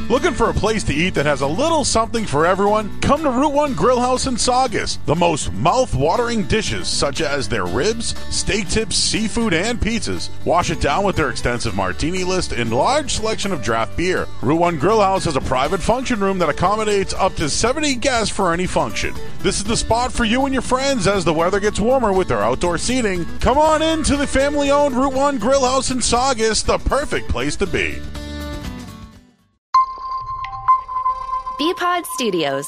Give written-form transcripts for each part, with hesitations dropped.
Looking for a place to eat that has a little something for everyone? Come to Route 1 Grill House in Saugus. The most mouth-watering dishes, such as their ribs, steak tips, seafood, and pizzas. Wash it down with their extensive martini list and large selection of draft beer. Route 1 Grill House has a private function room that accommodates up to 70 guests for any function. This is the spot for you and your friends as the weather gets warmer with their outdoor seating. Come on in to the family-owned Route 1 Grill House in Saugus, the perfect place to be. Bpod Studios.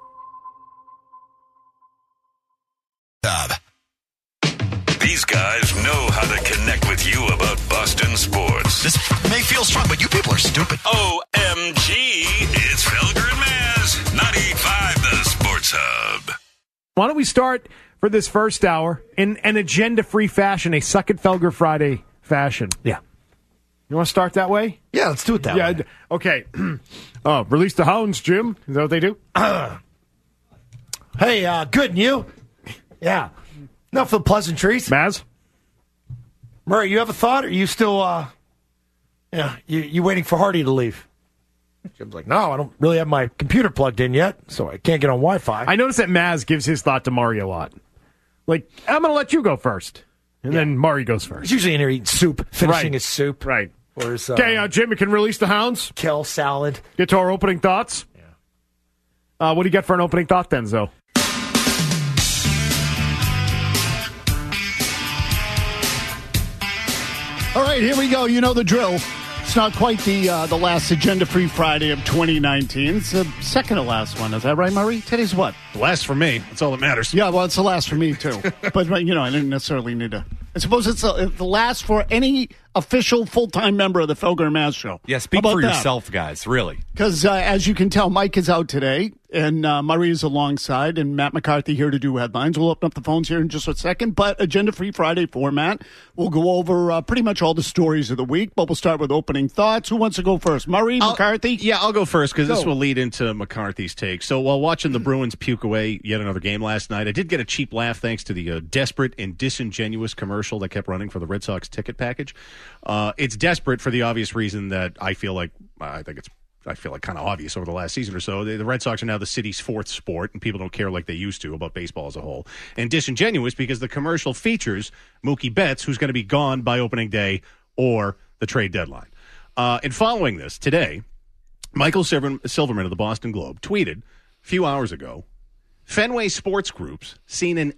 These guys know how to connect with you about Boston sports. This may feel strong, but you people are stupid. OMG, it's Felger and Maz, 95 the Sports Hub. Why don't we start for this first hour in an agenda-free fashion, a Suck It Felger Friday fashion? Yeah. You want to start that way? Yeah, let's do it that way. Okay. Release the hounds, Jim. Is that what they do? Hey, good, and you? Yeah. Enough of the pleasantries. Maz? Murray, you have a thought, or are you still, you waiting for Hardy to leave? Jim's like, no, I don't really have my computer plugged in yet, so I can't get on Wi-Fi. I noticed that Maz gives his thought to Murray a lot. Like, I'm going to let you go first. And then Murray goes first. He's usually in here eating soup, finishing his soup. Right. Or his, Okay, Jim, you can release the hounds. Kale salad. Get to our opening thoughts. Yeah. What do you get for an opening thought then, Zoe? All right, here we go. You know the drill. It's not quite the last Agenda-Free Friday of 2019. It's the second to last one. Is that right, Murray? Today's what? The last for me. That's all that matters. Yeah, well, it's the last for me, too. But, I didn't necessarily need to. I suppose it's the last for any official full-time member of the Felger and Maz show. Yeah, speak for yourself, guys, really. Because, as you can tell, Mike is out today, and Murray is alongside, and Matt McCarthy here to do headlines. We'll open up the phones here in just a second, but Agenda-Free Friday format. We'll go over pretty much all the stories of the week, but we'll start with opening thoughts. Who wants to go first? Murray, McCarthy? Yeah, I'll go first, because this will lead into McCarthy's take. So while watching the Bruins puke away yet another game last night, I did get a cheap laugh thanks to the desperate and disingenuous commercial that kept running for the Red Sox ticket package. It's desperate for the obvious reason that I feel like kind of obvious over the last season or so. The Red Sox are now the city's fourth sport, and people don't care like they used to about baseball as a whole. And disingenuous because the commercial features Mookie Betts, who's going to be gone by opening day or the trade deadline. And following this, today, Michael Silverman of the Boston Globe tweeted a few hours ago, Fenway Sports Group's seen an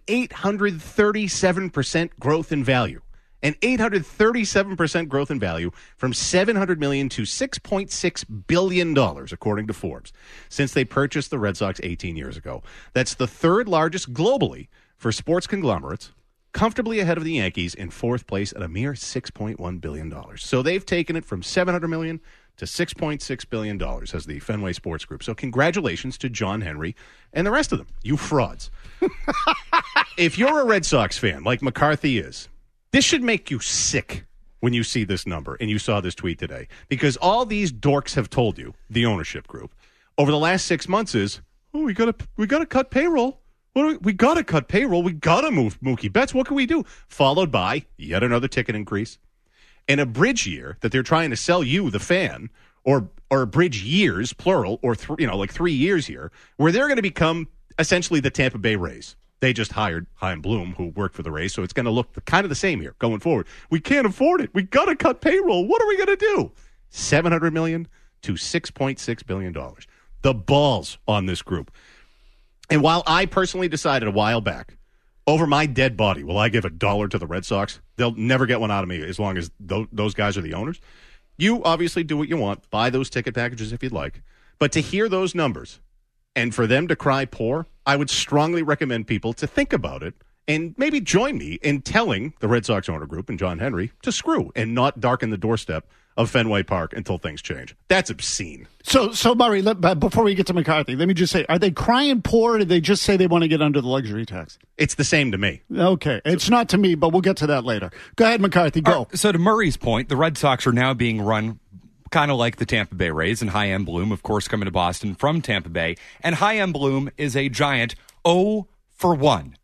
837% growth in value. An 837% growth in value from $700 million to $6.6 billion, according to Forbes, since they purchased the Red Sox 18 years ago. That's the third largest globally for sports conglomerates, comfortably ahead of the Yankees in fourth place at a mere $6.1 billion. So they've taken it from $700 million to $6.6 billion as the Fenway Sports Group. So congratulations to John Henry and the rest of them, you frauds. If you're a Red Sox fan, like McCarthy is, this should make you sick when you see this number and you saw this tweet today, because all these dorks have told you, the ownership group, over the last 6 months is, we got to cut payroll. We got to cut payroll. We got to move Mookie Betts. What can we do? Followed by yet another ticket increase and a bridge year that they're trying to sell you, the fan, or bridge years, plural, or 3 years here, where they're going to become essentially the Tampa Bay Rays. They just hired Chaim Bloom, who worked for the Rays, so it's going to look kind of the same here going forward. We can't afford it. We got to cut payroll. What are we going to do? $700 million to $6.6 billion. The balls on this group. And while I personally decided a while back, over my dead body, will I give $1 to the Red Sox? They'll never get one out of me as long as those guys are the owners. You obviously do what you want. Buy those ticket packages if you'd like. But to hear those numbers and for them to cry poor, I would strongly recommend people to think about it and maybe join me in telling the Red Sox owner group and John Henry to screw and not darken the doorstep of Fenway Park until things change. That's obscene. So Murray, before we get to McCarthy, let me just say, are they crying poor, or did they just say they want to get under the luxury tax? It's the same to me. Okay. It's not to me, but we'll get to that later. Go ahead, McCarthy. Go. So to Murray's point, the Red Sox are now being run kind of like the Tampa Bay Rays, and Chaim Bloom, of course, coming to Boston from Tampa Bay. And Chaim Bloom is a giant 0 for 1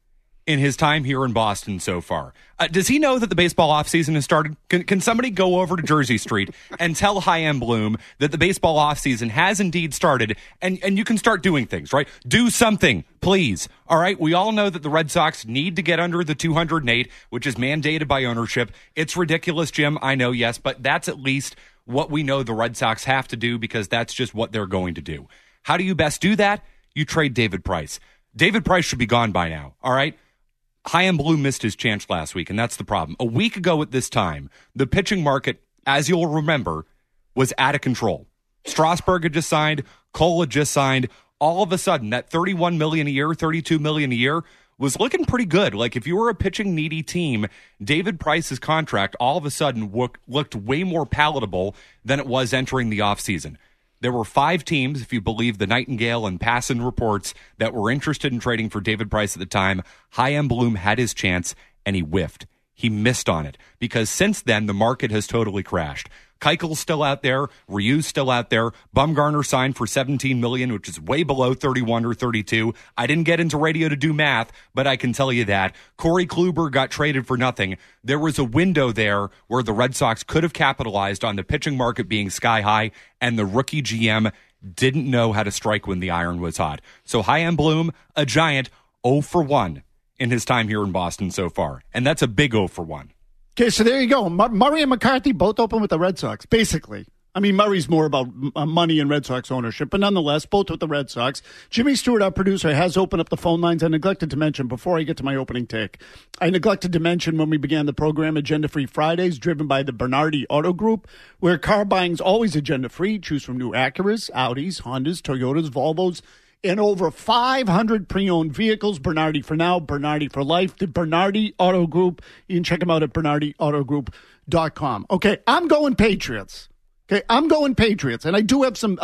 in his time here in Boston so far. Does he know that the baseball offseason has started? Can somebody go over to Jersey Street and tell Chaim Bloom that the baseball offseason has indeed started and you can start doing things, right? Do something, please. All right? We all know that the Red Sox need to get under the 208, which is mandated by ownership. It's ridiculous, Jim. I know, yes, but that's at least what we know the Red Sox have to do because that's just what they're going to do. How do you best do that? You trade David Price. David Price should be gone by now, all right? Chaim Bloom missed his chance last week, and that's the problem. A week ago at this time, the pitching market, as you'll remember, was out of control. Strasburg had just signed, Cole had just signed. All of a sudden, that $31 million a year, $32 million a year was looking pretty good. Like, if you were a pitching-needy team, David Price's contract all of a sudden looked way more palatable than it was entering the offseason. There were 5 teams, if you believe the Nightingale and Passan reports, that were interested in trading for David Price at the time. Chaim Bloom had his chance, and he whiffed. He missed on it because since then, the market has totally crashed. Keuchel's still out there. Ryu's still out there. Bumgarner signed for $17 million, which is way below 31 or 32. I didn't get into radio to do math, but I can tell you that. Corey Kluber got traded for nothing. There was a window there where the Red Sox could have capitalized on the pitching market being sky high, and the rookie GM didn't know how to strike when the iron was hot. So Chaim Bloom, a Giant, 0 for 1 in his time here in Boston so far, and that's a big 0 for 1. Okay, so there you go. Murray and McCarthy both open with the Red Sox, basically. I mean, Murray's more about money and Red Sox ownership, but nonetheless, both with the Red Sox. Jimmy Stewart, our producer, has opened up the phone lines. I neglected to mention, before I get to my opening take, I neglected to mention when we began the program, Agenda Free Fridays, driven by the Bernardi Auto Group, where car buying's always agenda free. Choose from new Acuras, Audis, Hondas, Toyotas, Volvos, and over 500 pre-owned vehicles. Bernardi for now, Bernardi for life. The Bernardi Auto Group. You can check them out at BernardiAutoGroup.com. Okay, I'm going Patriots. Okay, I'm going Patriots. And I do have some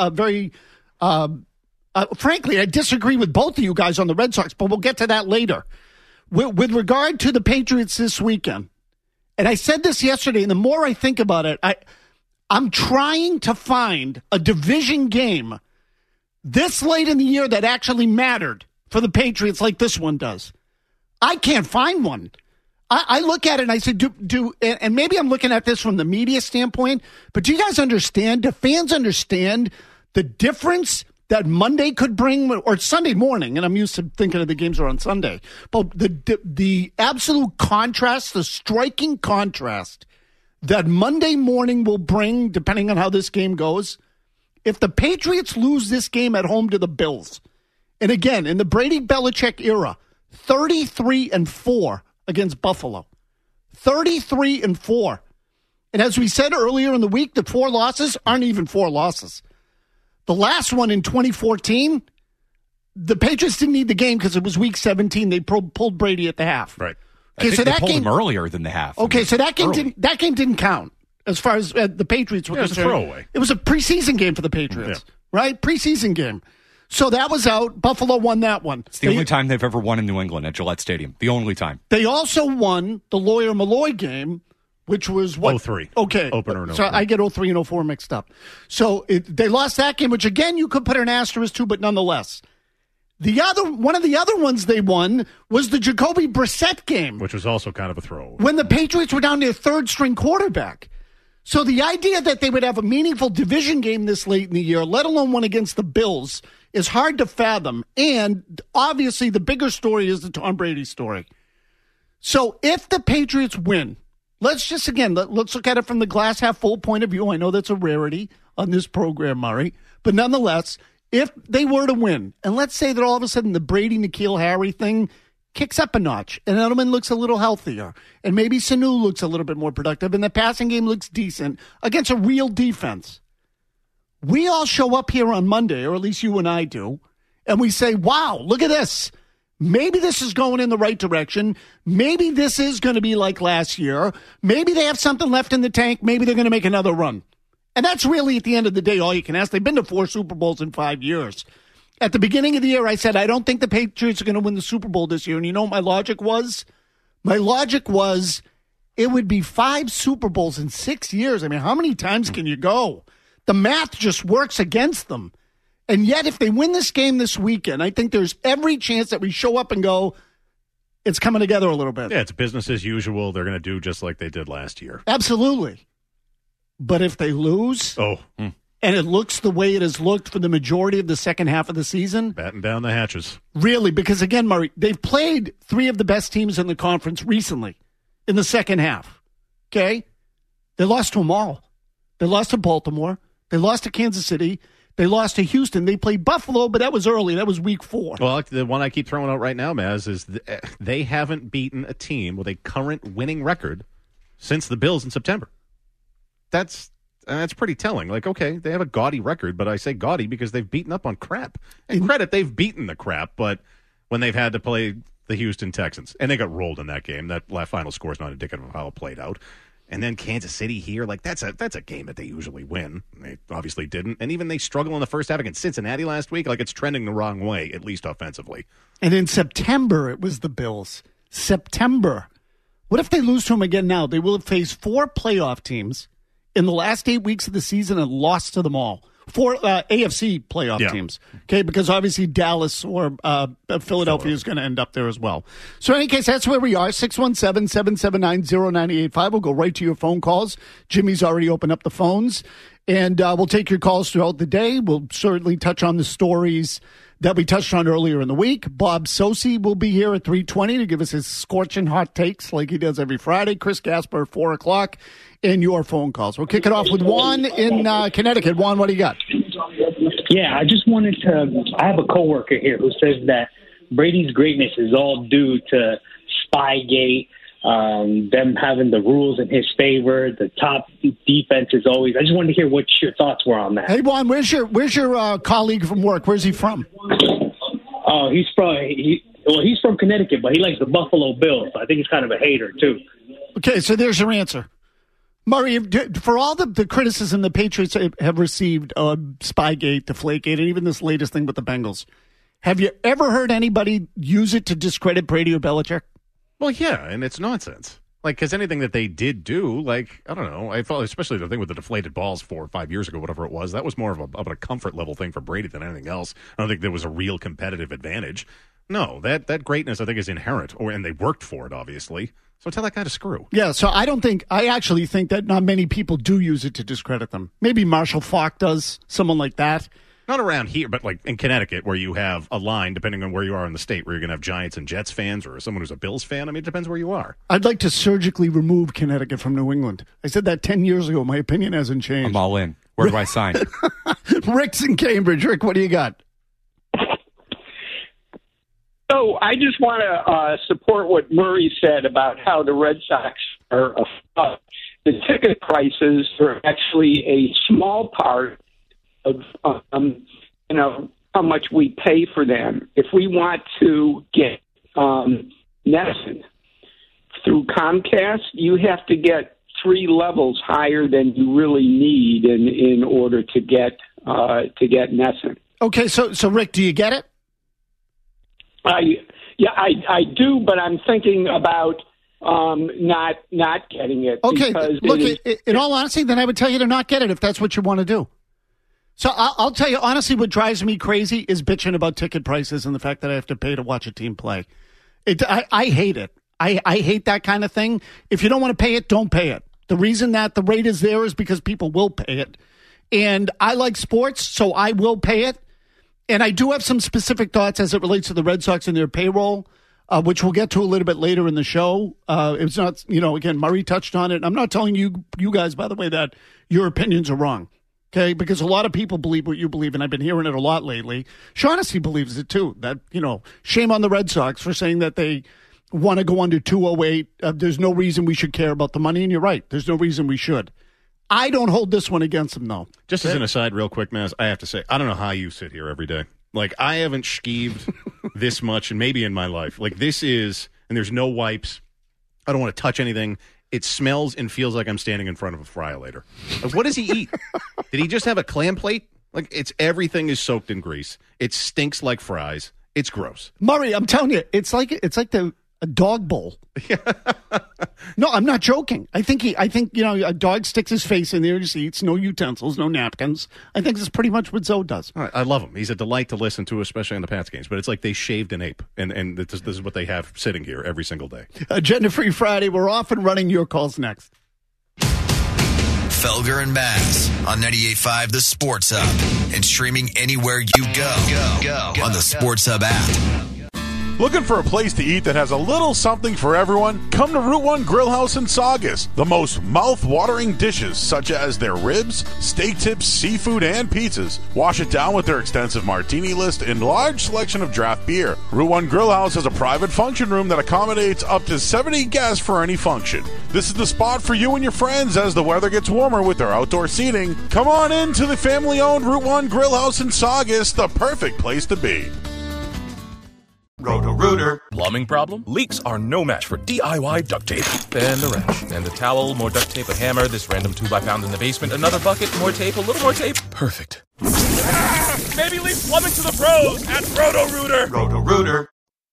frankly, I disagree with both of you guys on the Red Sox, but we'll get to that later. With regard to the Patriots this weekend, and I said this yesterday, and the more I think about it, I'm trying to find a division game this late in the year that actually mattered for the Patriots like this one does. I can't find one. I look at it and I say, and maybe I'm looking at this from the media standpoint, but do you guys understand, do fans understand the difference that Monday could bring, or Sunday morning, and I'm used to thinking of the games are on Sunday, but the absolute contrast, the striking contrast that Monday morning will bring, depending on how this game goes. If the Patriots lose this game at home to the Bills, and again, in the Brady Belichick era, 33-4 against Buffalo. 33-4. And as we said earlier in the week, the 4 losses aren't even 4 losses. The last one in 2014, the Patriots didn't need the game because it was week 17. They pulled Brady at the half. Right. Okay, so that game earlier than the half. Okay, so that game didn't count. As far as the Patriots were concerned. It was a throwaway. It was a preseason game for the Patriots, right? Preseason game. So that was out. Buffalo won that one. It's the only time they've ever won in New England at Gillette Stadium. The only time. They also won the Lawyer-Malloy game, which was what? 03. Okay. Opener and 03. So I get 03 and 04 mixed up. So they lost that game, which again, you could put an asterisk to, but nonetheless. One of the other ones they won was the Jacoby Brissett game. Which was also kind of a throwaway. When the Patriots were down to their third-string quarterback. So the idea that they would have a meaningful division game this late in the year, let alone one against the Bills, is hard to fathom. And obviously the bigger story is the Tom Brady story. So if the Patriots win, let's look at it from the glass half full point of view. I know that's a rarity on this program, Murray. But nonetheless, if they were to win, and let's say that all of a sudden the Brady-N'Keal Harry thing kicks up a notch, and Edelman looks a little healthier, and maybe Sanu looks a little bit more productive, and the passing game looks decent against a real defense. We all show up here on Monday, or at least you and I do, and we say, wow, look at this. Maybe this is going in the right direction. Maybe this is going to be like last year. Maybe they have something left in the tank. Maybe they're going to make another run. And that's really, at the end of the day, all you can ask. They've been to 4 Super Bowls in 5 years. At the beginning of the year, I said, I don't think the Patriots are going to win the Super Bowl this year. And you know what my logic was? My logic was it would be 5 Super Bowls in 6 years. I mean, how many times can you go? The math just works against them. And yet, if they win this game this weekend, I think there's every chance that we show up and go, It's coming together a little bit. Yeah, it's business as usual. They're going to do just like they did last year. Absolutely. But if they lose, and it looks the way it has looked for the majority of the second half of the season. Batten down the hatches. Really, because again, Murray, they've played three of the best teams in the conference recently in the second half. Okay? They lost to them all. They lost to Baltimore. They lost to Kansas City. They lost to Houston. They played Buffalo, but that was early. That was week 4. Well, the one I keep throwing out right now, Maz, is they haven't beaten a team with a current winning record since the Bills in September. That's pretty telling. Like, okay, they have a gaudy record, but I say gaudy because they've beaten up on crap. And credit, they've beaten the crap, but when they've had to play the Houston Texans, and they got rolled in that game, that final score is not indicative of how it played out. And then Kansas City here, like that's a game that they usually win. They obviously didn't. And even they struggle in the first half against Cincinnati last week. Like it's trending the wrong way, at least offensively. And in September, it was the Bills. September. What if they lose to them again now? They will have faced 4 playoff teams in the last 8 weeks of the season and lost to them all. 4 AFC playoff teams. Okay, because obviously Dallas or Philadelphia is going to end up there as well. So in any case, that's where we are. 617-779-0985. We'll go right to your phone calls. Jimmy's already opened up the phones. And we'll take your calls throughout the day. We'll certainly touch on the stories that we touched on earlier in the week. Bob Sosi will be here at 3:20 to give us his scorching hot takes like he does every Friday. Chris Gasper at 4 o'clock. And your phone calls. We'll kick it off with Juan in Connecticut. Juan, what do you got? Yeah, I just wanted to – I have a coworker here who says that Brady's greatness is all due to Spygate, them having the rules in his favor, the top defense is always – I just wanted to hear what your thoughts were on that. Hey, Juan, where's your colleague from work? Where's he from? Oh, he's from Connecticut, but he likes the Buffalo Bills. So I think he's kind of a hater, too. Okay, so there's your answer. Murray, for all the criticism the Patriots have received on Spygate, Deflategate, and even this latest thing with the Bengals, have you ever heard anybody use it to discredit Brady or Belichick? Well, yeah, and it's nonsense. Like, because anything that they did do, like, I don't know, I thought, especially the thing with the deflated balls 4 or 5 years ago, whatever it was, that was more of a comfort level thing for Brady than anything else. I don't think there was a real competitive advantage. No, that greatness, I think, is inherent, and they worked for it, obviously. So tell that guy to screw. Yeah, so I actually think that not many people do use it to discredit them. Maybe Marshall Faulk does, someone like that. Not around here, but like in Connecticut, where you have a line, depending on where you are in the state, where you're going to have Giants and Jets fans or someone who's a Bills fan. I mean, it depends where you are. I'd like to surgically remove Connecticut from New England. I said that 10 years ago. My opinion hasn't changed. I'm all in. Where do I sign? Rick's in Cambridge. Rick, what do you got? So I just want to support what Murray said about how the Red Sox are the ticket prices are actually a small part of how much we pay for them. If we want to get NESN through Comcast, you have to get 3 levels higher than you really need in order to get NESN. Okay, so Rick, do you get it? I do, but I'm thinking about not getting it. Okay, look, in all honesty, then I would tell you to not get it if that's what you want to do. So I'll tell you, honestly, what drives me crazy is bitching about ticket prices and the fact that I have to pay to watch a team play. I hate it. I hate that kind of thing. If you don't want to pay it, don't pay it. The reason that the rate is there is because people will pay it. And I like sports, so I will pay it. And I do have some specific thoughts as it relates to the Red Sox and their payroll, which we'll get to a little bit later in the show. It's not, again, Murray touched on it. I'm not telling you guys, by the way, that your opinions are wrong, okay? Because a lot of people believe what you believe, and I've been hearing it a lot lately. Shaughnessy believes it, too. That, shame on the Red Sox for saying that they want to go under 208. There's no reason we should care about the money, and you're right. There's no reason we should. I don't hold this one against them, though. Just as an aside, real quick, Maz, I have to say, I don't know how you sit here every day. Like, I haven't skeeved this much, and maybe in my life. Like, this is, and there's no wipes. I don't want to touch anything. It smells and feels like I'm standing in front of a fry-later. Like, what does he eat? Did he just have a clam plate? Like, everything is soaked in grease. It stinks like fries. It's gross. Murray, I'm telling you, it's like the A dog bowl. No, I'm not joking. I think a dog sticks his face in there and just eats, no utensils, no napkins. I think that's pretty much what Zoe does. I love him. He's a delight to listen to, especially on the Pats games. But it's like they shaved an ape, and this is what they have sitting here every single day. Agenda Free Friday. We're off and running. Your calls next. Felger and Maz on 98.5 The Sports Hub and streaming anywhere you go on the Sports Hub app. Looking for a place to eat that has a little something for everyone? Come to Route 1 Grill House in Saugus. The most mouth-watering dishes, such as their ribs, steak tips, seafood, and pizzas. Wash it down with their extensive martini list and large selection of draft beer. Route 1 Grill House has a private function room that accommodates up to 70 guests for any function. This is the spot for you and your friends as the weather gets warmer with their outdoor seating. Come on in to the family-owned Route 1 Grill House in Saugus, the perfect place to be. Roto-Rooter. Plumbing problem? Leaks are no match for DIY duct tape. And the wrench. And the towel, more duct tape, a hammer, this random tube I found in the basement, another bucket, more tape, a little more tape. Perfect. Maybe leave plumbing to the pros at Roto-Rooter. Roto-Rooter.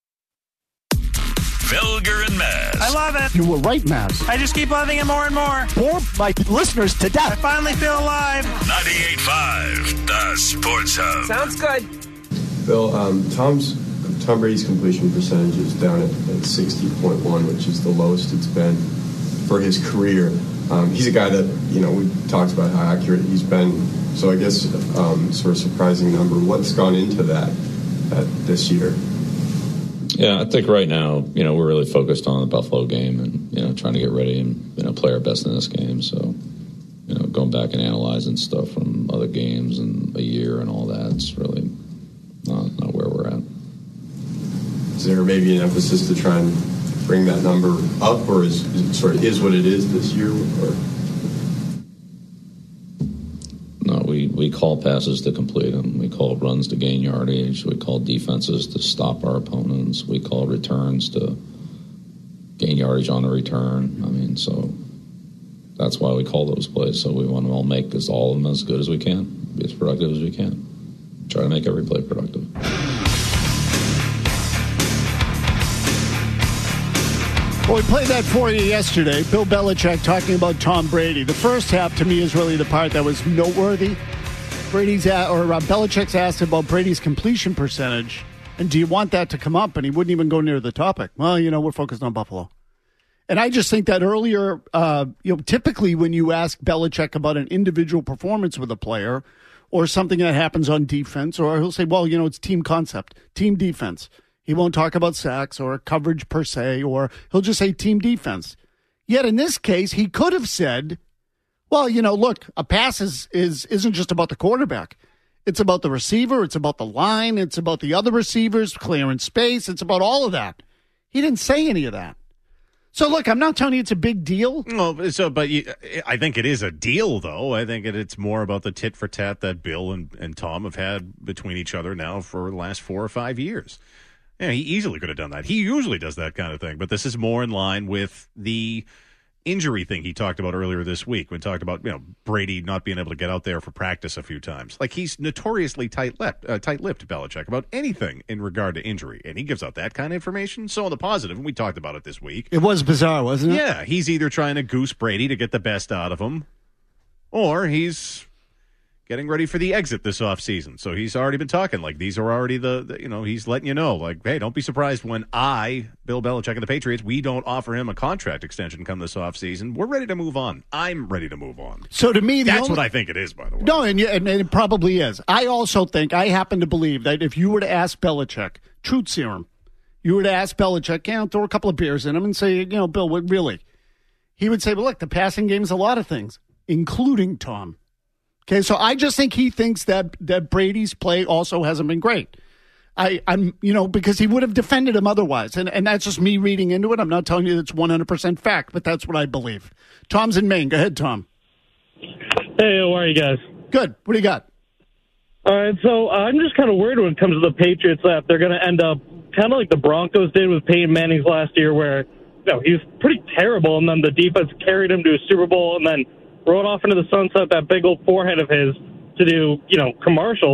Felger and Maz. I love it. You were right, Maz. I just keep loving it more and more. Bore my listeners to death. I finally feel alive. 98.5, the Sports Hub. Sounds good. Bill, Tom Brady's completion percentage is down at 60.1, which is the lowest it's been for his career. He's a guy that, we talked about how accurate he's been. So I guess sort of surprising number. What's gone into that this year? Yeah, I think right now, we're really focused on the Buffalo game and, trying to get ready and, play our best in this game. So, going back and analyzing stuff from other games and a year and all that, it's really not where we're at. Is there maybe an emphasis to try and bring that number up, or is what it is this year? Or? No, we call passes to complete them. We call runs to gain yardage. We call defenses to stop our opponents. We call returns to gain yardage on the return. So that's why we call those plays. So we want to make all of them as good as we can, be as productive as we can. Try to make every play productive. Well, we played that for you yesterday. Bill Belichick talking about Tom Brady. The first half, to me, is really the part that was noteworthy. Belichick's asked about Brady's completion percentage, and do you want that to come up? And he wouldn't even go near the topic. Well, we're focused on Buffalo. And I just think that earlier, typically when you ask Belichick about an individual performance with a player or something that happens on defense, or he'll say, well, it's team concept, team defense. He won't talk about sacks or coverage per se, or he'll just say team defense. Yet in this case, he could have said, well, look, a pass isn't just about the quarterback. It's about the receiver. It's about the line. It's about the other receivers clearing space. It's about all of that. He didn't say any of that. So, look, I'm not telling you it's a big deal. But I think it is a deal, though. I think it's more about the tit for tat that Bill and Tom have had between each other now for the last 4 or 5 years. Yeah, he easily could have done that. He usually does that kind of thing, but this is more in line with the injury thing he talked about earlier this week when he talked about Brady not being able to get out there for practice a few times. Like, he's notoriously tight-lipped, Belichick, about anything in regard to injury, and he gives out that kind of information. So on the positive, and we talked about it this week. It was bizarre, wasn't it? Yeah, he's either trying to goose Brady to get the best out of him, or he's getting ready for the exit this offseason. So he's already been talking. Like, these are already he's letting you know, like, hey, don't be surprised when Bill Belichick and the Patriots, we don't offer him a contract extension come this offseason. We're ready to move on. I'm ready to move on. So to me, that's what I think it is, by the way. No, and it probably is. I also think, I happen to believe that if you were to ask Belichick, truth serum, you were to ask Belichick, throw a couple of beers in him and say, Bill, what really? He would say, well, look, the passing game is a lot of things, including Tom. Okay, so I just think he thinks that Brady's play also hasn't been great. I'm because he would have defended him otherwise. And that's just me reading into it. I'm not telling you it's 100% fact, but that's what I believe. Tom's in Maine. Go ahead, Tom. Hey, how are you guys? Good. What do you got? All right, so I'm just kind of worried when it comes to the Patriots that they're going to end up kind of like the Broncos did with Peyton Manning's last year where he was pretty terrible, and then the defense carried him to a Super Bowl and then rode off into the sunset that big old forehead of his to do, commercials.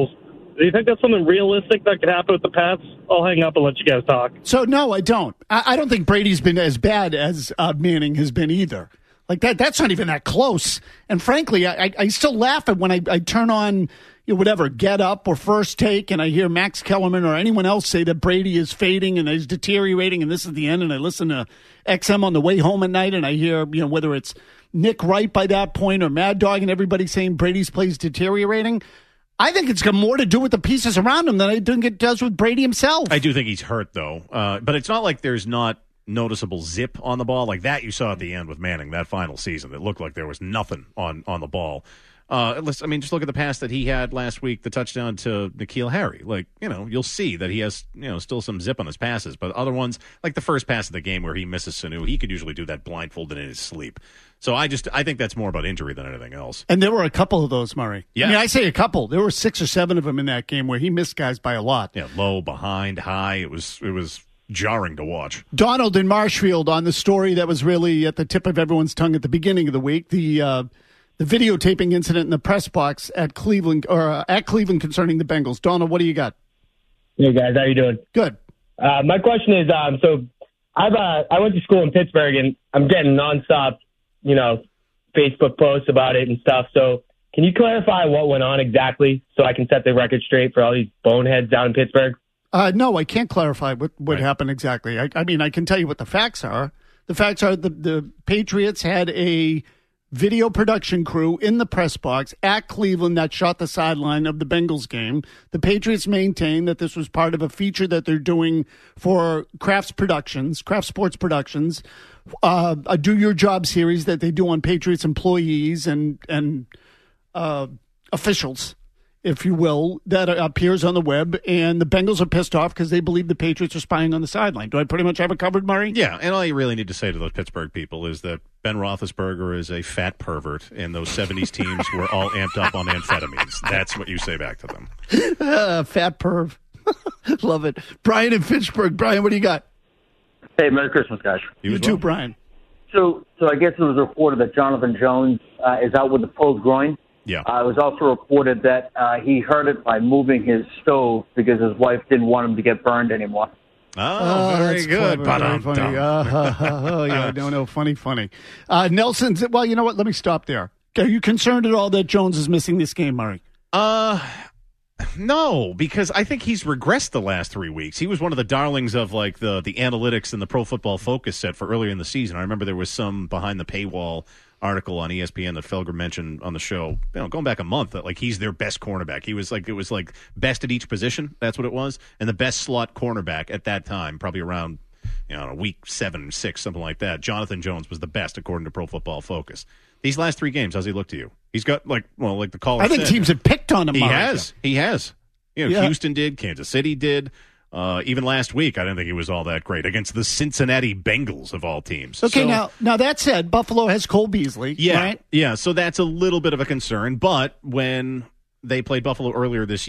Do you think that's something realistic that could happen with the Pats? I'll hang up and let you guys talk. So, no, I don't. I don't think Brady's been as bad as Manning has been either. Like, that's not even that close. And frankly, I still laugh at when I turn on, whatever, Get Up or First Take, and I hear Max Kellerman or anyone else say that Brady is fading and he's deteriorating and this is the end, and I listen to XM on the way home at night and I hear, whether it's Nick Wright by that point or Mad Dog and everybody saying Brady's play is deteriorating. I think it's got more to do with the pieces around him than I think it does with Brady himself. I do think he's hurt, though. But it's not like there's not noticeable zip on the ball. Like that you saw at the end with Manning, that final season. It looked like there was nothing on the ball. Just look at the pass that he had last week, the touchdown to N'Keal Harry. Like, you'll see that he has, still some zip on his passes. But other ones, like the first pass of the game where he misses Sanu, he could usually do that blindfolded in his sleep. So I think that's more about injury than anything else. And there were a couple of those, Murray. Yeah. I mean, I say a couple. There were 6 or 7 of them in that game where he missed guys by a lot. Yeah, low, behind, high. It was jarring to watch. Donald in Marshfield on the story that was really at the tip of everyone's tongue at the beginning of the week, the videotaping incident in the press box at Cleveland concerning the Bengals. Donald, what do you got? Hey guys, how you doing? Good. My question is, so I went to school in Pittsburgh and I'm getting nonstop, Facebook posts about it and stuff. So can you clarify what went on exactly so I can set the record straight for all these boneheads down in Pittsburgh? No, I can't clarify what happened exactly. I mean, I can tell you what the facts are. The facts are the Patriots had a video production crew in the press box at Cleveland that shot the sideline of the Bengals game. The Patriots maintain that this was part of a feature that they're doing for Kraft Sports Productions, a Do Your Job series that they do on Patriots employees and officials, if you will, that appears on the web, and the Bengals are pissed off because they believe the Patriots are spying on the sideline. Do I pretty much have it covered, Murray? Yeah, and all you really need to say to those Pittsburgh people is that Ben Roethlisberger is a fat pervert, and those 70s teams were all amped up on amphetamines. That's what you say back to them. Fat perv. Love it. Brian in Fitchburg. Brian, what do you got? Hey, Merry Christmas, guys. You too, Brian. So I guess it was reported that Jonathan Jones is out with a pulled groin. Yeah. It was also reported that he hurt it by moving his stove because his wife didn't want him to get burned anymore. Oh, very good. Very funny. Yeah, no, funny. Nelson's, well, you know what? Let me stop there. Are you concerned at all that Jones is missing this game, Murray? No, because I think he's regressed the last 3 weeks. He was one of the darlings of like the analytics and the Pro Football Focus set for earlier in the season. I remember there was some behind the paywall article on ESPN that Felger mentioned on the show, going back a month, that like he's their best cornerback. It was like best at each position. That's what it was, and the best slot cornerback at that time, probably around week 7, 6, something like that. Jonathan Jones was the best according to Pro Football Focus. These last 3 games, how's he look to you? He's got like the caller. I think teams have picked on him. He has. Houston did, Kansas City did. Even last week, I didn't think he was all that great against the Cincinnati Bengals of all teams. Okay, now that said, Buffalo has Cole Beasley, right? Yeah, so that's a little bit of a concern. But when they played Buffalo earlier this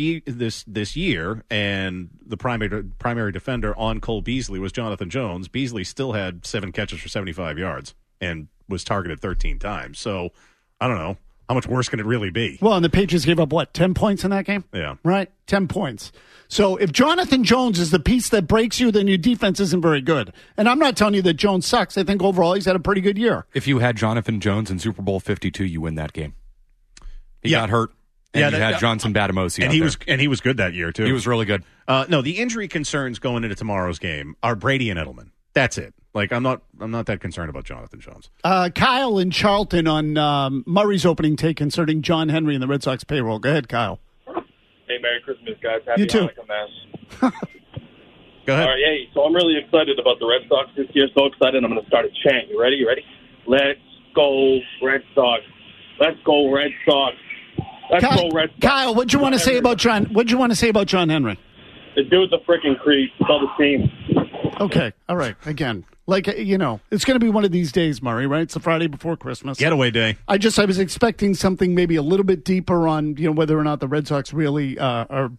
year, and the primary defender on Cole Beasley was Jonathan Jones, Beasley still had 7 catches for 75 yards and was targeted 13 times. So I don't know. How much worse can it really be? Well, and the Patriots gave up, 10 points in that game? Yeah. Right? 10 points. So if Jonathan Jones is the piece that breaks you, then your defense isn't very good. And I'm not telling you that Jones sucks. I think overall he's had a pretty good year. If you had Jonathan Jones in Super Bowl 52, you win that game. He got hurt. And you had Johnson Batamosi and he was good that year, too. He was really good. No, the injury concerns going into tomorrow's game are Brady and Edelman. That's it. Like, I'm not that concerned about Jonathan Jones. Kyle in Charlton on Murray's opening take concerning John Henry and the Red Sox payroll. Go ahead, Kyle. Hey, Merry Christmas, guys. Happy You too. Hanukkah, Mass. Go ahead. All right, hey, so I'm really excited about the Red Sox this year. So excited, I'm going to start a chant. You ready? Let's go, Red Sox. Let's go, Red Sox. Let's go, Red Sox. Kyle, what'd you want to say about John? What'd you want to say about John Henry? The dude's a freaking creep. Tell the team. Okay, all right. Again, it's going to be one of these days, Murray, right? It's the Friday before Christmas. Getaway day. I was expecting something maybe a little bit deeper on, whether or not the Red Sox really are,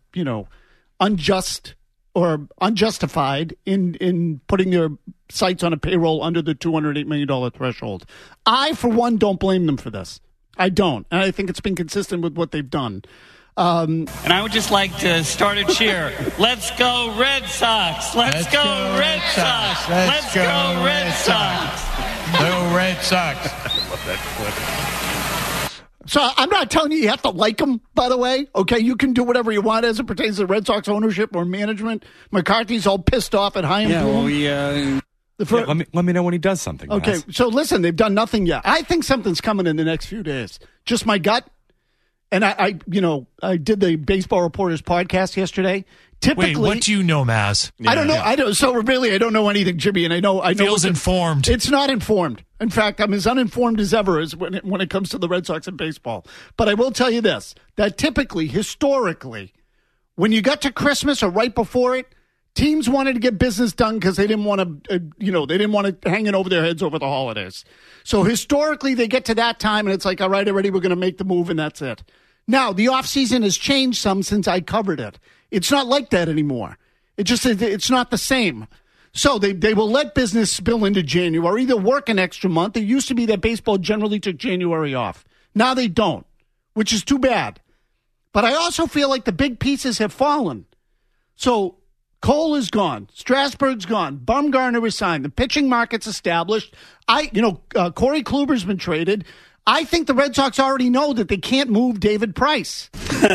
unjust or unjustified in putting their sights on a payroll under the $208 million threshold. I, for one, don't blame them for this. I don't. And I think it's been consistent with what they've done. And I would just like to start a cheer. Let's go Red Sox. Let's go Red Sox. Let's go Red Sox. Go Red Sox. I love that clip. So I'm not telling you have to like them, by the way. Okay, you can do whatever you want as it pertains to Red Sox ownership or management. McCarthy's all pissed off at Chaim Bloom. Let me know when he does something. Okay, so listen, they've done nothing yet. I think something's coming in the next few days. Just my gut. And I did the Baseball Reporters podcast yesterday. Typically, wait, what do you know, Maz? I don't know. I don't. So really, I don't know anything, Jimmy. And I know. Feels informed. It's not informed. In fact, I'm as uninformed as ever as when it comes to the Red Sox and baseball. But I will tell you this: that typically, historically, when you got to Christmas or right before it, teams wanted to get business done because they didn't want to, they didn't want it hanging over their heads over the holidays. So historically, they get to that time and it's like, all right, already, we're going to make the move and that's it. Now, the offseason has changed some since I covered it. It's not like that anymore. It's not the same. So they will let business spill into January. They'll work an extra month. It used to be that baseball generally took January off. Now they don't, which is too bad. But I also feel like the big pieces have fallen. So Cole is gone. Strasburg's gone. Bumgarner is signed. The pitching market's established. Corey Kluber's been traded. I think the Red Sox already know that they can't move David Price.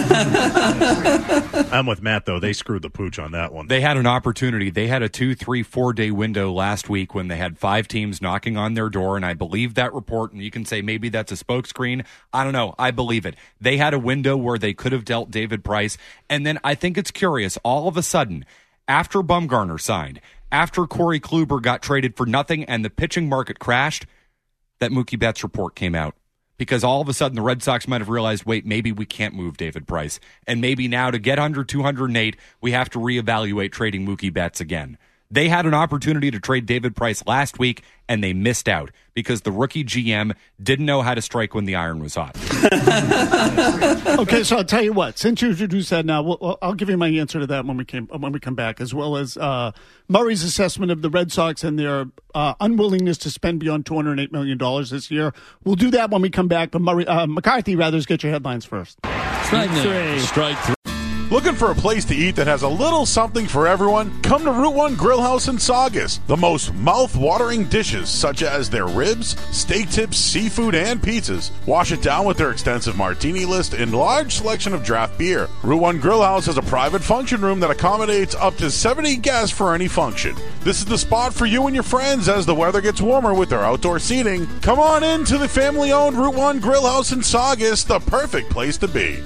I'm with Matt, though. They screwed the pooch on that one. They had an opportunity. They had a 2, 3, 4 day window last week when they had 5 teams knocking on their door, and I believe that report, and you can say maybe that's a smokescreen. I don't know. I believe it. They had a window where they could have dealt David Price, and then I think it's curious. All of a sudden, after Bumgarner signed, after Corey Kluber got traded for nothing and the pitching market crashed, that Mookie Betts report came out. Because all of a sudden the Red Sox might have realized, wait, maybe we can't move David Price. And maybe now to get under 208, we have to reevaluate trading Mookie Betts again. They had an opportunity to trade David Price last week, and they missed out because the rookie GM didn't know how to strike when the iron was hot. Okay, so I'll tell you what. Since you introduced that now, I'll give you my answer to that when we come back, as well as Murray's assessment of the Red Sox and their unwillingness to spend beyond $208 million this year. We'll do that when we come back, but McCarthy, rather, get your headlines first. Strike 3. Looking for a place to eat that has a little something for everyone? Come to Route 1 Grill House in Saugus. The most mouth-watering dishes, such as their ribs, steak tips, seafood, and pizzas. Wash it down with their extensive martini list and large selection of draft beer. Route 1 Grill House has a private function room that accommodates up to 70 guests for any function. This is the spot for you and your friends as the weather gets warmer with their outdoor seating. Come on in to the family-owned Route 1 Grill House in Saugus, the perfect place to be.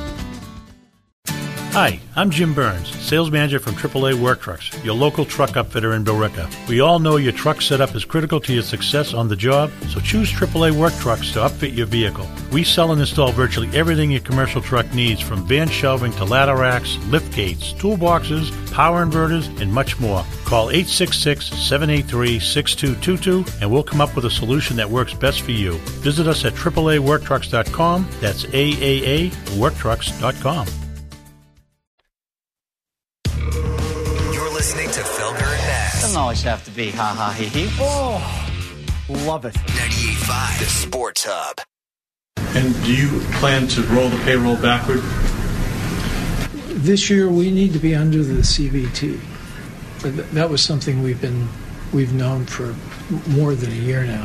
Hi, I'm Jim Burns, sales manager from AAA Work Trucks, your local truck upfitter in Billerica. We all know your truck setup is critical to your success on the job, so choose AAA Work Trucks to upfit your vehicle. We sell and install virtually everything your commercial truck needs, from van shelving to ladder racks, lift gates, toolboxes, power inverters, and much more. Call 866-783-6222 and we'll come up with a solution that works best for you. Visit us at AAAWorkTrucks.com. That's AAAWorkTrucks.com. Listening to Felger and Maz. Doesn't always have to be ha ha he he. Oh, love it. 98.5, the Sports Hub. And do you plan to roll the payroll backward? This year we need to be under the CVT. But that was something we've known for more than a year now.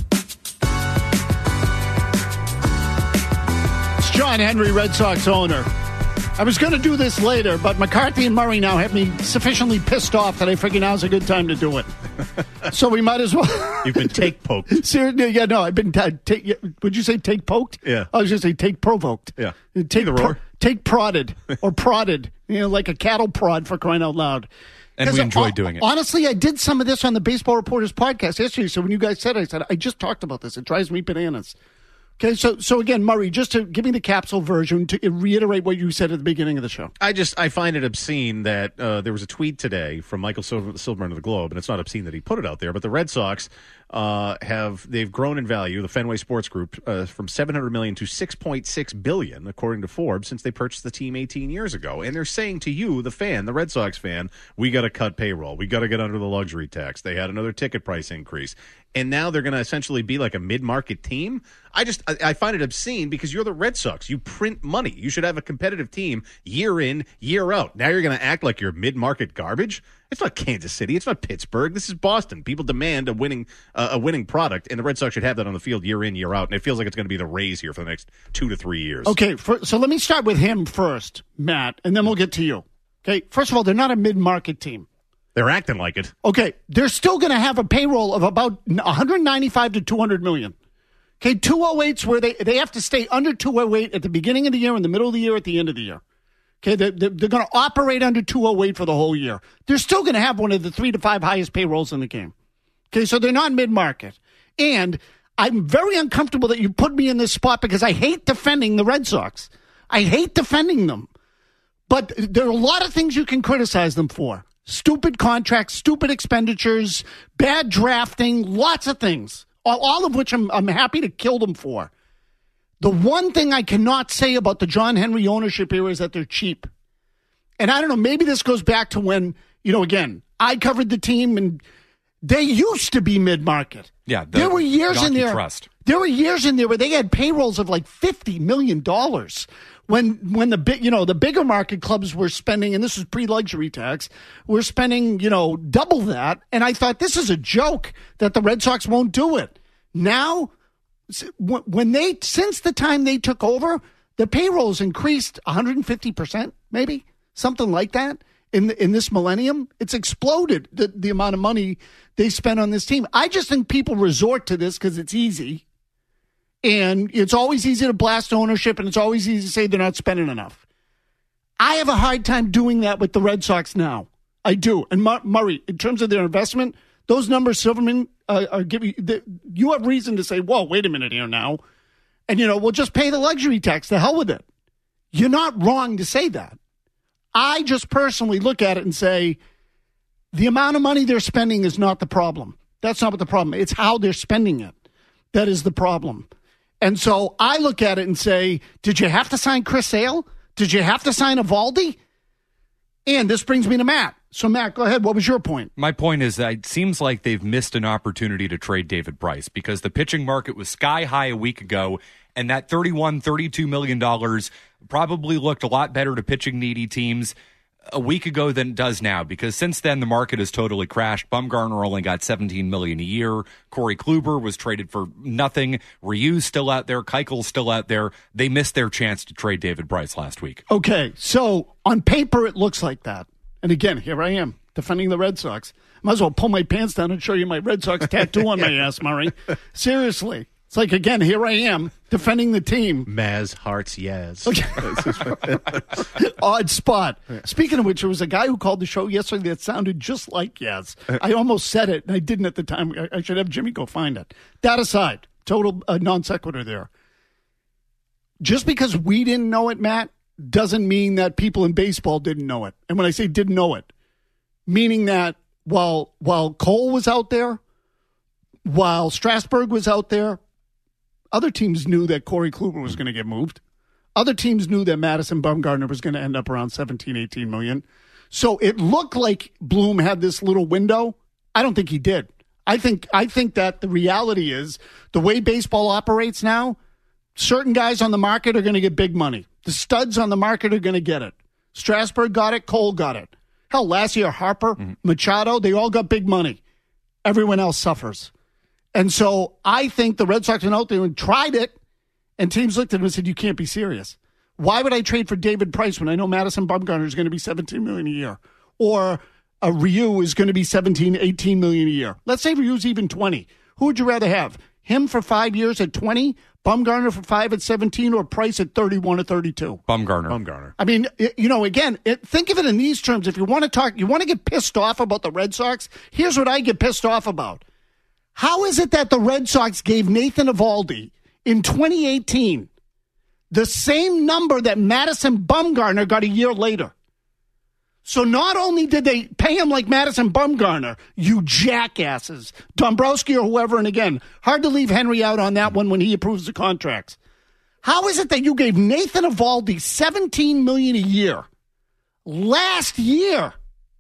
It's John Henry, Red Sox owner. I was going to do this later, but McCarthy and Murray now have me sufficiently pissed off that I figure now's a good time to do it. So we might as well. You've been take poked. Seriously, yeah, no, I've been would you say take poked? Yeah. I was going to say take provoked. Yeah. Take prodded or prodded, like a cattle prod, for crying out loud. And we enjoy doing it. Honestly, I did some of this on the Baseball Reporters podcast yesterday. So when you guys said, I said, I just talked about this. It drives me bananas. Okay, so again, Murray, just to give me the capsule version to reiterate what you said at the beginning of the show. I find it obscene that there was a tweet today from Michael Silverman of the Globe, and it's not obscene that he put it out there, but the Red Sox they've grown in value, the Fenway Sports Group, from $700 million to $6.6 billion, according to Forbes, since they purchased the team 18 years ago. And they're saying to you, the fan, the Red Sox fan, we got to cut payroll. We got to get under the luxury tax. They had another ticket price increase. And now they're going to essentially be like a mid-market team. I find it obscene because you're the Red Sox. You print money. You should have a competitive team year in, year out. Now you're going to act like you're mid-market garbage? It's not Kansas City. It's not Pittsburgh. This is Boston. People demand a winning product, and the Red Sox should have that on the field year in, year out. And it feels like it's going to be the Rays here for the next 2 to 3 years. Okay, so let me start with him first, Matt, and then we'll get to you. Okay, first of all, they're not a mid-market team. They're acting like it. Okay, they're still going to have a payroll of about 195 to 200 million. Okay, 208's where they have to stay under 208 at the beginning of the year, in the middle of the year, at the end of the year. Okay, they're going to operate under 208 for the whole year. They're still going to have one of the 3 to 5 highest payrolls in the game. Okay, so they're not mid-market. And I'm very uncomfortable that you put me in this spot because I hate defending the Red Sox. I hate defending them. But there are a lot of things you can criticize them for. Stupid contracts, stupid expenditures, bad drafting, lots of things, all of which I'm happy to kill them for. The one thing I cannot say about the John Henry ownership here is that they're cheap. And I don't know, maybe this goes back to when, again, I covered the team and they used to be mid-market. Yeah, there were years in there. Trust. There were years in there where they had payrolls of like $50 million. When the bigger market clubs were spending, and this is pre-luxury tax, were spending, double that. And I thought, this is a joke that the Red Sox won't do it. Now, since the time they took over, the payrolls increased 150%, maybe something like that in this millennium. It's exploded, the amount of money they spend on this team. I just think people resort to this because it's easy. And it's always easy to blast ownership, and it's always easy to say they're not spending enough. I have a hard time doing that with the Red Sox now. I do. And Murray, in terms of their investment, those numbers Silverman are giving you have reason to say, whoa, wait a minute here now. And, we'll just pay the luxury tax. The hell with it. You're not wrong to say that. I just personally look at it and say, the amount of money they're spending is not the problem. That's not what the problem is. It's how they're spending it. That is the problem. And so I look at it and say, did you have to sign Chris Sale? Did you have to sign Eovaldi? And this brings me to Matt. So, Matt, go ahead. What was your point? My point is that it seems like they've missed an opportunity to trade David Price because the pitching market was sky high a week ago, and that $32 million probably looked a lot better to pitching-needy teams a week ago than it does now, because since then the market has totally crashed. Bumgarner only got $17 million a year. Corey Kluber was traded for nothing. Ryu's still out there. Keuchel's still out there. They missed their chance to trade David Price last week. Okay, so on paper it looks like that. And again, here I am defending the Red Sox. Might as well pull my pants down and show you my Red Sox tattoo on my ass, Murray. Seriously. It's like, again, here I am defending the team. Maz Hearts, yes. Okay. Odd spot. Speaking of which, there was a guy who called the show yesterday that sounded just like yes. I almost said it, and I didn't at the time. I should have Jimmy go find it. That aside, total non sequitur there. Just because we didn't know it, Matt, doesn't mean that people in baseball didn't know it. And when I say didn't know it, meaning that while Cole was out there, while Strasburg was out there, other teams knew that Corey Kluber was going to get moved. Other teams knew that Madison Bumgarner was going to end up around 17, 18 million. So it looked like Bloom had this little window. I don't think he did. I think that the reality is the way baseball operates now, certain guys on the market are going to get big money. The studs on the market are going to get it. Strasburg got it. Cole got it. Hell, last year, Harper, Machado, they all got big money. Everyone else suffers. And so I think the Red Sox went out there and tried it, and teams looked at him and said, you can't be serious. Why would I trade for David Price when I know Madison Bumgarner is going to be $17 million a year? Or Ryu is going to be $17, $18 million a year. Let's say Ryu's even 20. Who would you rather have? Him for 5 years at 20, Bumgarner for 5 at 17, or Price at 31 or 32? Bumgarner. I mean, again, think of it in these terms. If you want to get pissed off about the Red Sox, here's what I get pissed off about. How is it that the Red Sox gave Nathan Eovaldi in 2018 the same number that Madison Bumgarner got a year later? So not only did they pay him like Madison Bumgarner, you jackasses, Dombrowski or whoever, and again, hard to leave Henry out on that one when he approves the contracts. How is it that you gave Nathan Eovaldi $17 million a year last year,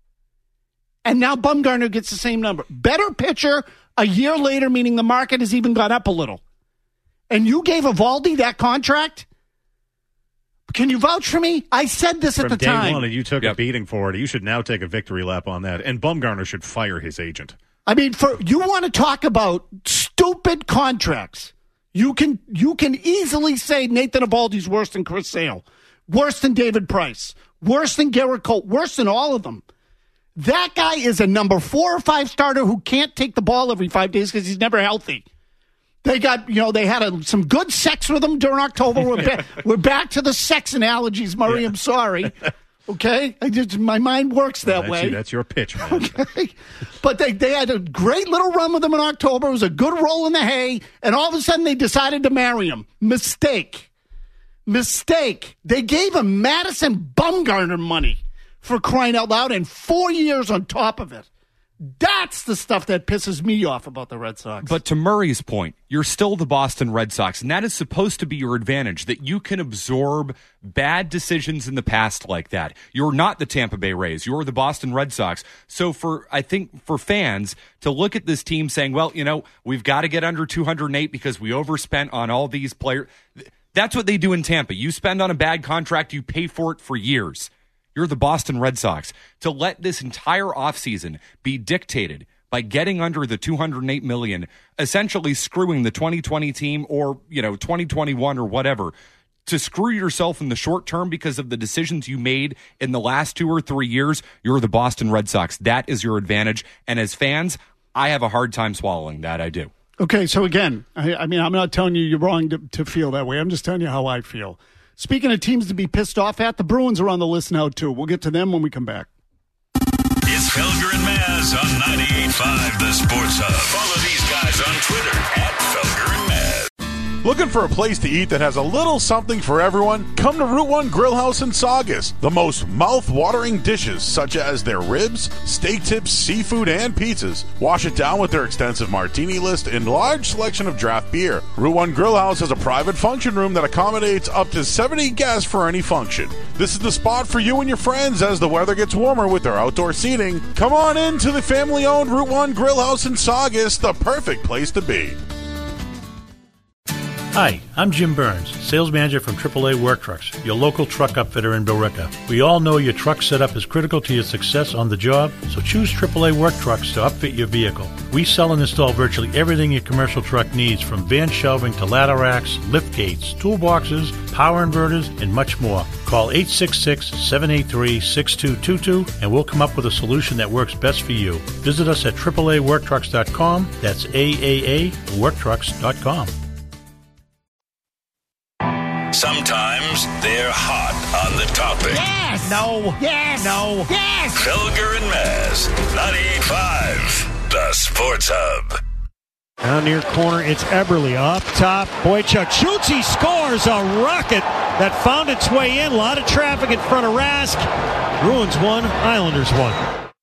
and now Bumgarner gets the same number? Better pitcher a year later, meaning the market has even gone up a little. And you gave Eovaldi that contract? Can you vouch for me? I said this at the time. From day one, and you took a beating for it. You should now take a victory lap on that. And Bumgarner should fire his agent. I mean, you want to talk about stupid contracts. You can easily say Nathan Eovaldi's worse than Chris Sale, worse than David Price, worse than Garrett Cole, worse than all of them. That guy is a number 4 or 5 starter who can't take the ball every 5 days because he's never healthy. They got, they had some good sex with him during October. We're back to the sex analogies, Murray. Yeah. I'm sorry. Okay? My mind works that way. That's your pitch, man. Okay? But they had a great little run with him in October. It was a good roll in the hay. And all of a sudden, they decided to marry him. Mistake. They gave him Madison Bumgarner money, for crying out loud, and 4 years on top of it. That's the stuff that pisses me off about the Red Sox. But to Murray's point, you're still the Boston Red Sox, and that is supposed to be your advantage, that you can absorb bad decisions in the past like that. You're not the Tampa Bay Rays. You're the Boston Red Sox. So I think for fans to look at this team saying, well, we've got to get under 208 because we overspent on all these players. That's what they do in Tampa. You spend on a bad contract, you pay for it for years. You're the Boston Red Sox. To let this entire offseason be dictated by getting under the $208 million, essentially screwing the 2020 team or, 2021 or whatever, to screw yourself in the short term because of the decisions you made in the last 2 or 3 years, you're the Boston Red Sox. That is your advantage. And as fans, I have a hard time swallowing that. I do. Okay, so again, I mean, I'm not telling you you're wrong to feel that way. I'm just telling you how I feel. Speaking of teams to be pissed off at, the Bruins are on the list now, too. We'll get to them when we come back. It's Felger and Maz on 98.5 The Sports Hub. Follow these guys on Twitter @Felger and Maz. Looking for a place to eat that has a little something for everyone? Come to Route 1 Grill House in Saugus. The most mouth-watering dishes, such as their ribs, steak tips, seafood, and pizzas. Wash it down with their extensive martini list and large selection of draft beer. Route 1 Grill House has a private function room that accommodates up to 70 guests for any function. This is the spot for you and your friends as the weather gets warmer with their outdoor seating. Come on in to the family-owned Route 1 Grill House in Saugus, the perfect place to be. Hi, I'm Jim Burns, sales manager from AAA Work Trucks, your local truck upfitter in Billerica. We all know your truck setup is critical to your success on the job, so choose AAA Work Trucks to upfit your vehicle. We sell and install virtually everything your commercial truck needs, from van shelving to ladder racks, lift gates, toolboxes, power inverters, and much more. Call 866-783-6222 and we'll come up with a solution that works best for you. Visit us at AAAWorkTrucks.com. That's AAAWorkTrucks.com. Sometimes they're hot on the topic. Yes! No. Yes! No. Yes! Felger and Maz, 98.5 The Sports Hub. Down near corner, it's Eberle. Up top, Boychuk shoots, he scores a rocket that found its way in. A lot of traffic in front of Rask. Bruins won, Islanders won.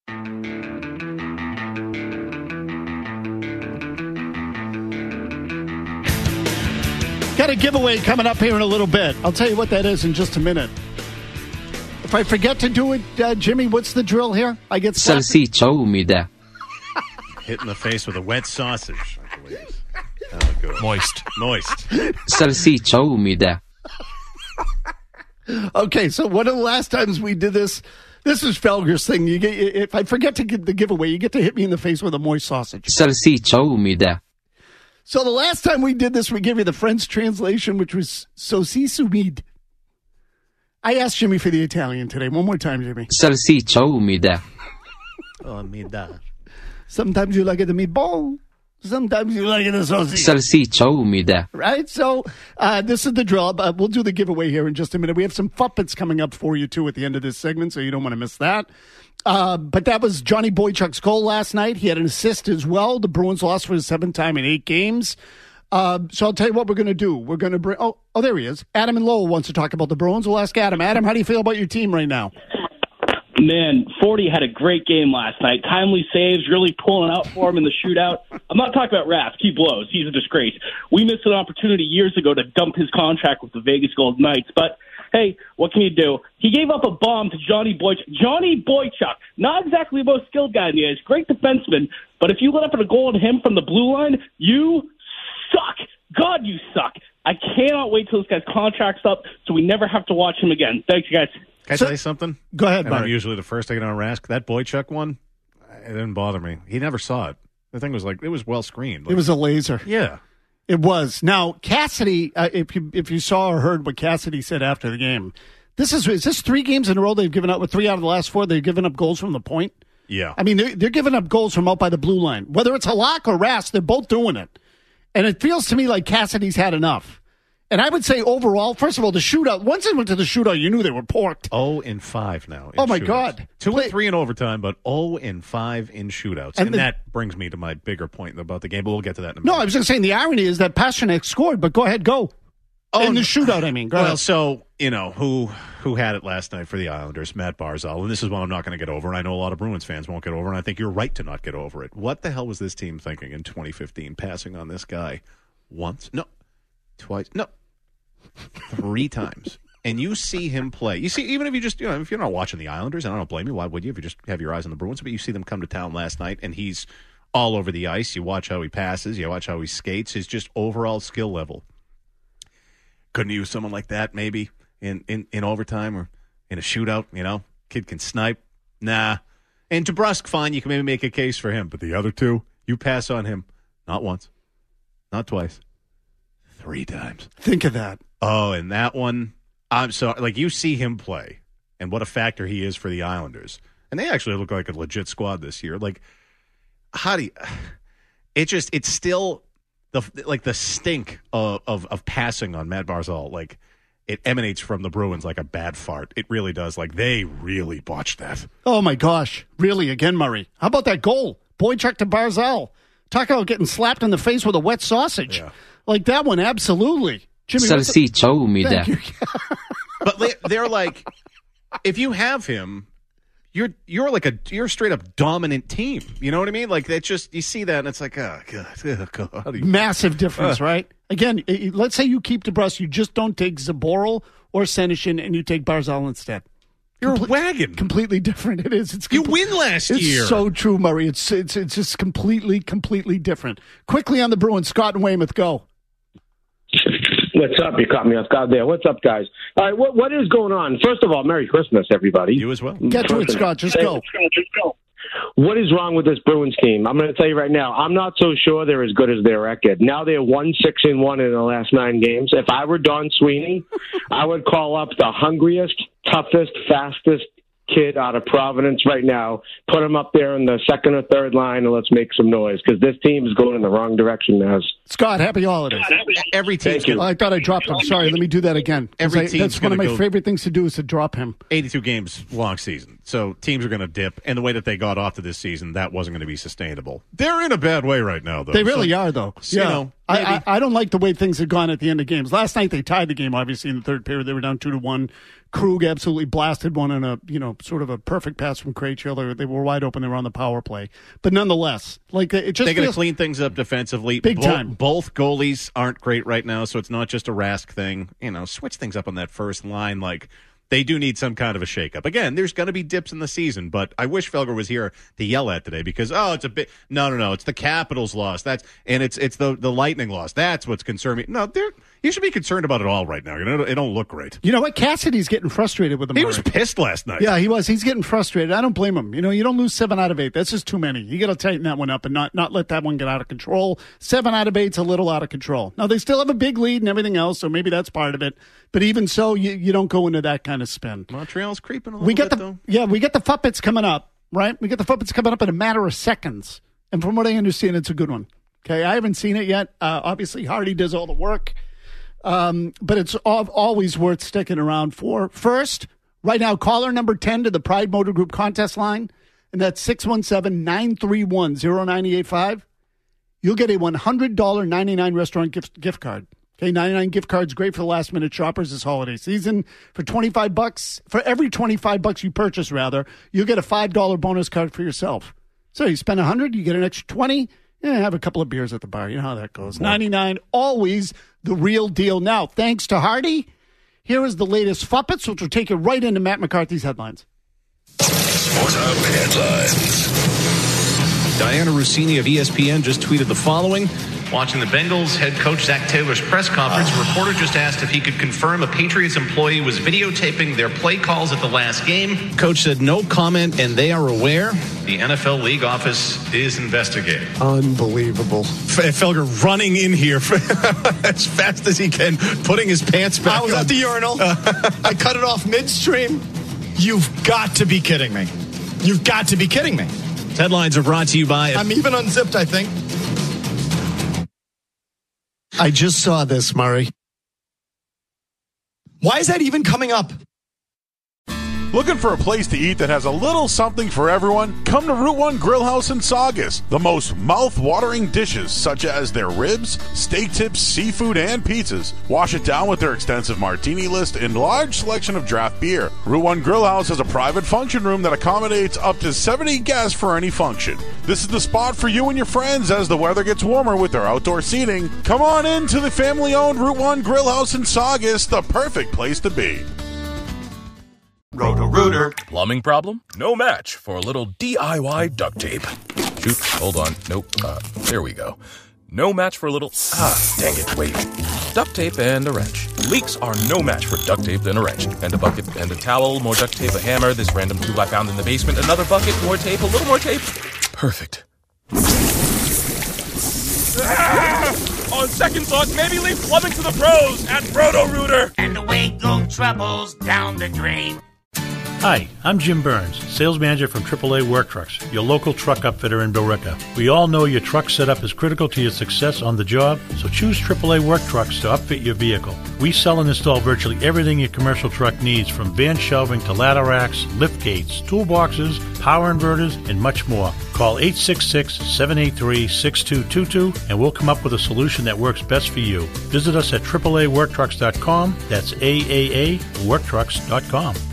Got a giveaway coming up here in a little bit. I'll tell you what that is in just a minute. If I forget to do it, Jimmy, what's the drill here? I get salsicha humida. Hit in the face with a wet sausage, I believe. Oh, good. Moist. Salsicha humida. Okay, so one of the last times we did this is Felger's thing. If I forget to give the giveaway, you get to hit me in the face with a moist sausage. Salsicha humida. So the last time we did this, we gave you the French translation, which was saucisse humide. I asked Jimmy for the Italian today. One more time, Jimmy. Salsicha humida. Oh, humida. Sometimes you like it a meatball. Sometimes you like it a sausage. Salsicha humida. Right? So this is the drill. We'll do the giveaway here in just a minute. We have some Fuppets coming up for you, too, at the end of this segment, so you don't want to miss that. But that was Johnny Boychuk's goal last night. He had an assist as well. The Bruins lost for the 7th time in 8 games. So I'll tell you what we're going to do. We're going to bring... Oh, there he is. Adam in Lowell wants to talk about the Bruins. We'll ask Adam. Adam, how do you feel about your team right now? Man, 40 had a great game last night. Timely saves, really pulling out for him in the shootout. I'm not talking about Rask. He blows. He's a disgrace. We missed an opportunity years ago to dump his contract with the Vegas Golden Knights. But, hey, what can you do? He gave up a bomb to Johnny Boychuk. Johnny Boychuk, not exactly the most skilled guy in the ice. Great defenseman. But if you let up a goal on him from the blue line, you suck. God, you suck. I cannot wait till this guy's contract's up so we never have to watch him again. Thanks, you guys. Can I tell you something? Go ahead, and I'm Mark. usually the first to get on Rask. That Boychuk one, it didn't bother me. He never saw it. The thing was like, it was well screened. It was a laser. Yeah. It was. Now, Cassidy, if you saw or heard what Cassidy said after the game, is this 3 games in a row they've given up, with 3 out of the last 4, they've given up goals from the point? Yeah. I mean, they're giving up goals from out by the blue line. Whether it's Halak or Rask, they're both doing it. And it feels to me like Cassidy's had enough. And I would say overall, first of all, the shootout, once they went to the shootout, you knew they were porked. 0-5 now. Oh, my shootouts. God. 2-3 in overtime, but 0-5 in shootouts. And that brings me to my bigger point about the game, but we'll get to that in a minute. No, I was just saying the irony is that Pasternak scored, but go ahead, go. Oh, in the shootout, I mean. Go well, ahead. so, who had it last night for the Islanders? Matt Barzal. And this is one I'm not going to get over, and I know a lot of Bruins fans won't get over, and I think you're right to not get over it. What the hell was this team thinking in 2015, passing on this guy once? No. Twice? No. 3 times. And you see him play. You see, even if you just, if you're not watching the Islanders, and I don't blame you, why would you if you just have your eyes on the Bruins? But you see them come to town last night, and he's all over the ice. You watch how he passes. You watch how he skates. His just overall skill level. Couldn't use someone like that maybe in overtime or in a shootout, Kid can snipe. Nah. And DeBrusk, fine, you can maybe make a case for him. But the other 2, you pass on him. Not once. Not twice. 3 times. Think of that. Oh, and that one, I'm sorry. You see him play and what a factor he is for the Islanders. And they actually look like a legit squad this year. How do you, it's still the stink of passing on Matt Barzal. It emanates from the Bruins like a bad fart. It really does. They really botched that. Oh, my gosh. Really, again, Murray. How about that goal? Boychuk to Barzal. Talk about getting slapped in the face with a wet sausage. Yeah. That one, absolutely. Jimmy, Salsiccia umida. But they're like, if you have him, you're a straight up dominant team. You know what I mean? That's just, you see that and it's like, oh God. Massive difference, right? Again, let's say you keep DeBrusk, you just don't take Zaboral or Senyshyn and you take Barzal instead. You're a wagon. Completely different. It is. You win last year. It's so true, Murray. It's just completely different. Quickly on the Bruins, Scott and Weymouth, go. What's up? You caught me off guard there. What's up, guys? All right, what is going on? First of all, Merry Christmas, everybody. You as well. Get to it, Scott. Just go. What is wrong with this Bruins team? I'm going to tell you right now, I'm not so sure they're as good as their record. Now they're 1-6-1 in the last 9 games. If I were Don Sweeney, I would call up the hungriest, toughest, fastest kid out of Providence right now, put him up there in the second or third line, and let's make some noise, because this team is going in the wrong direction now. Scott, happy holidays. Every team. I thought I dropped him. Sorry, let me do that again. That's one of my favorite things to do is to drop him. 82 games long season. So teams are going to dip, and the way that they got off to this season, that wasn't going to be sustainable. They're in a bad way right now, though. They really are, though. Yeah. I don't like the way things have gone at the end of games. Last night they tied the game, obviously, in the third period. They were down 2-1. Krug absolutely blasted one on a, sort of a perfect pass from Krejci. They were wide open. They were on the power play. But nonetheless, it just they're going to clean things up defensively. Big time. Both goalies aren't great right now, so it's not just a Rask thing. Switch things up on that first line. They do need some kind of a shakeup. Again, there's going to be dips in the season, but I wish Felger was here to yell at today because it's a bit. No, it's the Capitals loss. It's the Lightning loss. That's what's concerning me. No, you should be concerned about it all right now. It don't look great. You know what? Cassidy's getting frustrated with him. He was pissed last night. Yeah, he was. He's getting frustrated. I don't blame him. You don't lose 7 out of 8. That's just too many. You got to tighten that one up and not let that one get out of control. 7 out of 8's a little out of control. Now they still have a big lead and everything else, so maybe that's part of it. But even so, you don't go into that kind of spin. Montreal's creeping a little bit, though. Yeah, we get the Fuppets coming up, right? We get the Fuppets coming up in a matter of seconds. And from what I understand, it's a good one. Okay, I haven't seen it yet. Obviously, Hardy does all the work. But it's always worth sticking around for. First, right now, caller number 10 to the Pride Motor Group contest line, and that's 617-931-0985. You'll get a $100 99 restaurant gift card. Okay, 99 gift cards, great for the last-minute shoppers this holiday season. For $25, for every $25 you purchase, rather, you'll get a $5 bonus card for yourself. So you spend $100, you get an extra $20. Have a couple of beers at the bar. You know how that goes. 99, always the real deal. Now, thanks to Hardy, here is the latest Fuppets, which will take you right into Matt McCarthy's headlines. Sports Hub headlines. Diana Rossini of ESPN just tweeted the following. Watching the Bengals, head coach Zach Taylor's press conference, a reporter just asked if he could confirm a Patriots employee was videotaping their play calls at the last game. Coach said no comment, and they are aware. The NFL league office is investigating. Unbelievable. Felger running in here as fast as he can, putting his pants back. I was at the urinal. I cut it off midstream. You've got to be kidding me. You've got to be kidding me. Headlines are brought to you by... I'm even unzipped, I think. I just saw this, Murray. Why is that even coming up? Looking for a place to eat that has a little something for everyone? Come to Route 1 Grill House in Saugus. The most mouth-watering dishes, such as their ribs, steak tips, seafood, and pizzas. Wash it down with their extensive martini list and large selection of draft beer. Route 1 Grill House has a private function room that accommodates up to 70 guests for any function. This is the spot for you and your friends as the weather gets warmer with their outdoor seating. Come on in to the family-owned Route 1 Grill House in Saugus, the perfect place to be. Roto-Rooter. Plumbing problem? No match for a little DIY duct tape. Shoot, hold on. Nope. There we go. No match for a little... dang it, wait. Duct tape and a wrench. Leaks are no match for duct tape and a wrench. And a bucket and a towel, more duct tape, a hammer, this random tool I found in the basement, another bucket, more tape, a little more tape. Perfect. On second thought, maybe leave plumbing to the pros at Roto-Rooter. And away go troubles down the drain. Hi, I'm Jim Burns, sales manager from AAA Work Trucks, your local truck upfitter in Billerica. We all know your truck setup is critical to your success on the job, so choose AAA Work Trucks to upfit your vehicle. We sell and install virtually everything your commercial truck needs, from van shelving to ladder racks, lift gates, toolboxes, power inverters, and much more. Call 866-783-6222 and we'll come up with a solution that works best for you. Visit us at AAAWorkTrucks.com. That's AAAWorkTrucks.com.